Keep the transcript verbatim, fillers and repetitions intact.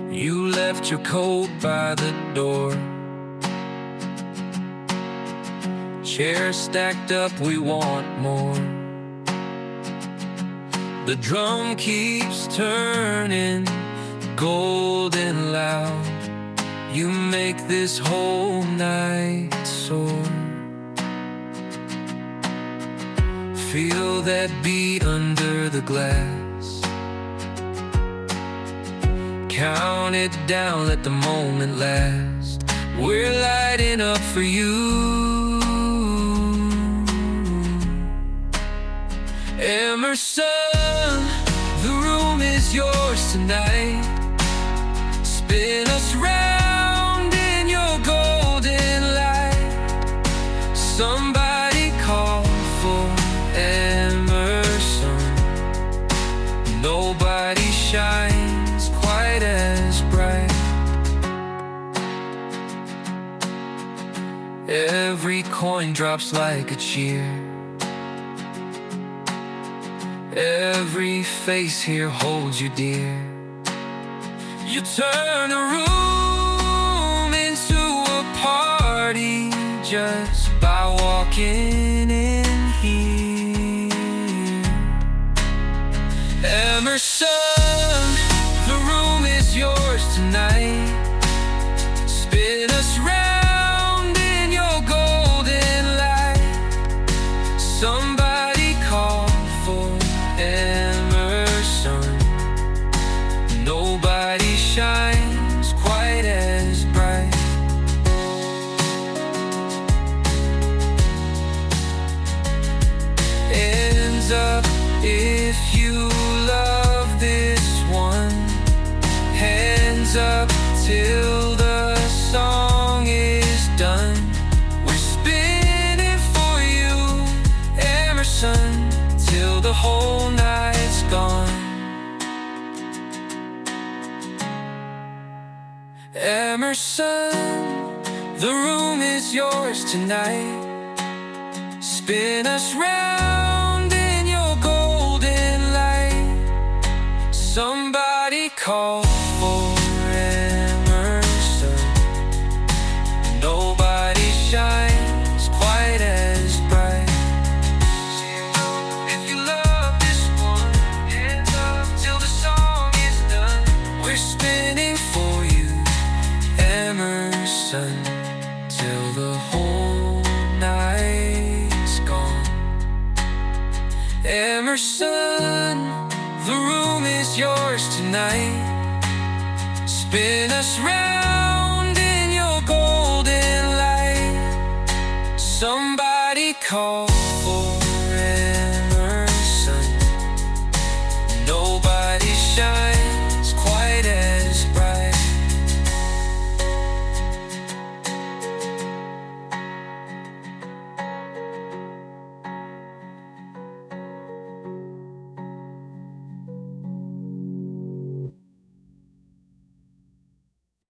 You left your coat by the door, chairs stacked up, we want more. The drum keeps turning, golden loud. You make this whole night soar. Feel that beat under the glass. Count it down, let the moment last. We're lighting up for you, Emerson. The room is yours tonight. Spin us round in your golden light. Somebody call for Emerson. Nobody shines quite as bright. Every coin drops like a cheer. Every face here holds you dear. You turn the room into a party just by walking in here. Emerson, the room is yours tonight. Spin us round in your golden light. Somebody call for Emerson. Nobody shines quite as bright. Hands up if you love this one. Hands up till the song is done. We're spinning for you, Emerson, till the whole night's gone. Emerson, the room is yours tonight. Spin us round in your golden light. Somebody call for Emerson. Nobody shines quite as bright. If you love this one, hands up till the song is done. We're spinning for you, Emerson, till the whole night's gone. Emerson, the room is yours tonight. Spin us round in your golden light. Somebody call